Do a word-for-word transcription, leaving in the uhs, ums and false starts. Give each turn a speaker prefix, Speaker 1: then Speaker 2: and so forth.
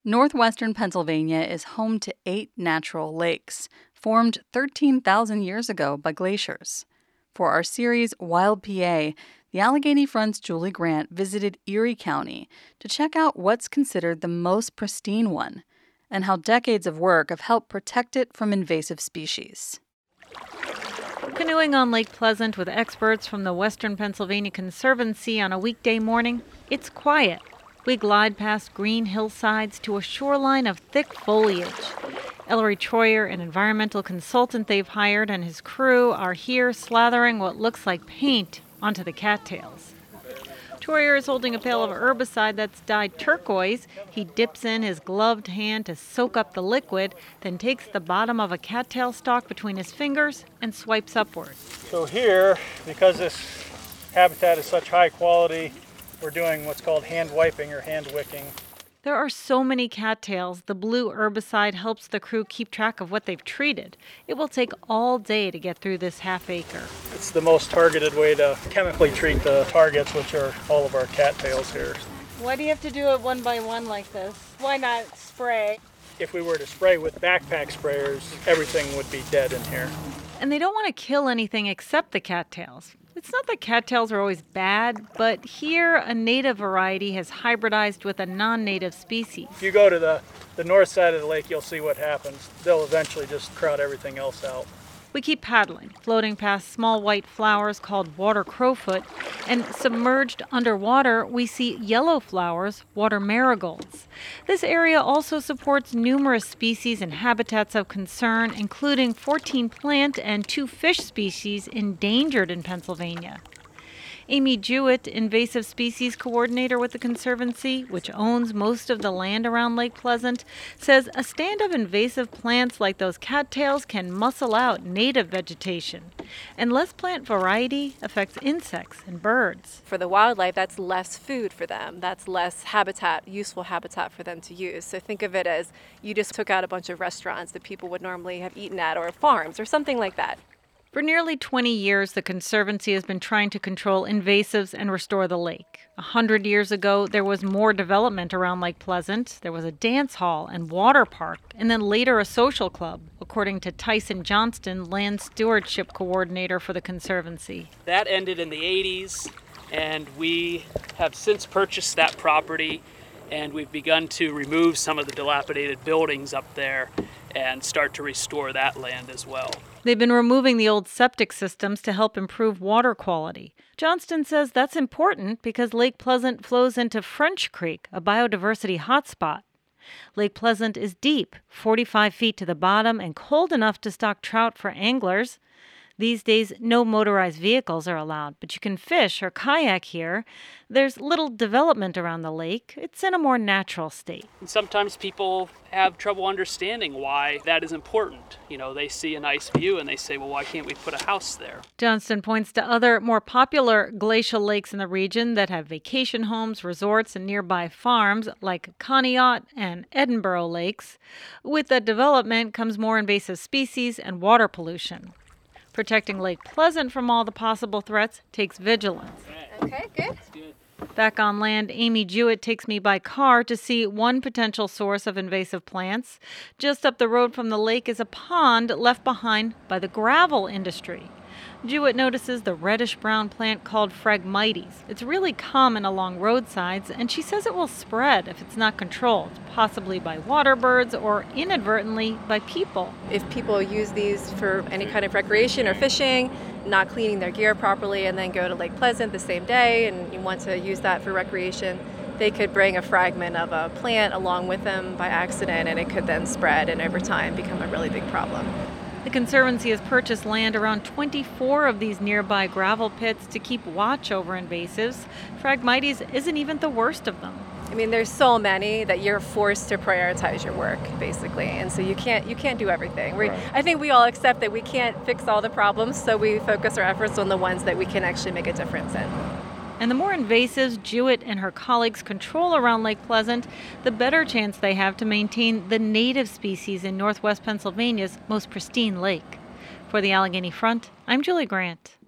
Speaker 1: Northwestern Pennsylvania is home to eight natural lakes, formed thirteen thousand years ago by glaciers. For our series Wild P A, the Allegheny Front's Julie Grant visited Erie County to check out what's considered the most pristine one, and how decades of work have helped protect it from invasive species.
Speaker 2: Canoeing on Lake Pleasant with experts from the Western Pennsylvania Conservancy on a weekday morning, it's quiet. We glide past green hillsides to a shoreline of thick foliage. Ellery Troyer, an environmental consultant they've hired, and his crew are here slathering what looks like paint onto the cattails. Troyer is holding a pail of herbicide that's dyed turquoise. He dips in his gloved hand to soak up the liquid, then takes the bottom of a cattail stalk between his fingers and swipes upward.
Speaker 3: So here, because this habitat is such high quality, we're doing what's called hand wiping or hand wicking.
Speaker 2: There are so many cattails, the blue herbicide helps the crew keep track of what they've treated. It will take all day to get through this half acre.
Speaker 3: It's the most targeted way to chemically treat the targets, which are all of our cattails here.
Speaker 4: Why do you have to do it one by one like this? Why not spray?
Speaker 3: If we were to spray with backpack sprayers, everything would be dead in here.
Speaker 2: And they don't want to kill anything except the cattails. It's not that cattails are always bad, but here a native variety has hybridized with a non-native species.
Speaker 3: If you go to the, the north side of the lake, you'll see what happens. They'll eventually just crowd everything else out.
Speaker 2: We keep paddling, floating past small white flowers called water crowfoot, and submerged underwater we see yellow flowers, water marigolds. This area also supports numerous species and habitats of concern, including fourteen plant and two fish species endangered in Pennsylvania. Amy Jewett, invasive species coordinator with the Conservancy, which owns most of the land around Lake Pleasant, says a stand of invasive plants like those cattails can muscle out native vegetation, and less plant variety affects insects and birds.
Speaker 5: For the wildlife, that's less food for them. That's less habitat, useful habitat for them to use. So think of it as you just took out a bunch of restaurants that people would normally have eaten at, or farms, or something like that.
Speaker 2: For nearly twenty years, the Conservancy has been trying to control invasives and restore the lake. A hundred years ago, there was more development around Lake Pleasant. There was a dance hall and water park, and then later a social club, according to Tyson Johnston, land stewardship coordinator for the Conservancy.
Speaker 6: That ended in the eighties, and we have since purchased that property, and we've begun to remove some of the dilapidated buildings up there and start to restore that land as well.
Speaker 2: They've been removing the old septic systems to help improve water quality. Johnston says that's important because Lake Pleasant flows into French Creek, a biodiversity hotspot. Lake Pleasant is deep, forty-five feet to the bottom, and cold enough to stock trout for anglers. These days, no motorized vehicles are allowed, but you can fish or kayak here. There's little development around the lake. It's in a more natural state.
Speaker 6: And sometimes people have trouble understanding why that is important. You know, they see a nice view and they say, well, why can't we put a house there?
Speaker 2: Johnston points to other more popular glacial lakes in the region that have vacation homes, resorts, and nearby farms like Conneaut and Edinburgh Lakes. With that development comes more invasive species and water pollution. Protecting Lake Pleasant from all the possible threats takes vigilance.
Speaker 5: Okay, good.
Speaker 2: Back on land, Amy Jewett takes me by car to see one potential source of invasive plants. Just up the road from the lake is a pond left behind by the gravel industry. Jewett notices the reddish-brown plant called Phragmites. It's really common along roadsides, and she says it will spread if it's not controlled, possibly by water birds or inadvertently by people.
Speaker 5: If people use these for any kind of recreation or fishing, not cleaning their gear properly, and then go to Lake Pleasant the same day and you want to use that for recreation, they could bring a fragment of a plant along with them by accident, and it could then spread and over time become a really big problem.
Speaker 2: The Conservancy has purchased land around twenty-four of these nearby gravel pits to keep watch over invasives. Phragmites isn't even the worst of them.
Speaker 5: I mean, there's so many that you're forced to prioritize your work, basically, and so you can't you can't do everything. We, I think we all accept that we can't fix all the problems, so we focus our efforts on the ones that we can actually make a difference in.
Speaker 2: And the more invasives Jewett and her colleagues control around Lake Pleasant, the better chance they have to maintain the native species in northwest Pennsylvania's most pristine lake. For the Allegheny Front, I'm Julie Grant.